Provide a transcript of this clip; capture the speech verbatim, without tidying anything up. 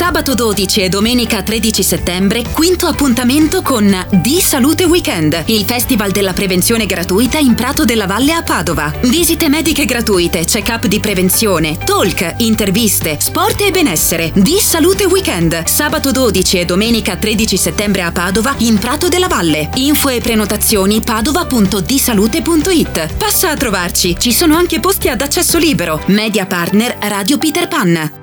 Sabato dodici e domenica tredici settembre, quinto appuntamento con Di Salute Weekend, il festival della prevenzione gratuita in Prato della Valle a Padova. Visite mediche gratuite, check-up di prevenzione, talk, interviste, sport e benessere. Di Salute Weekend, sabato dodici e domenica tredici settembre a Padova in Prato della Valle. Info e prenotazioni padova punto disalute punto it. Passa a trovarci, ci sono anche posti ad accesso libero. Media partner Radio Peter Pan.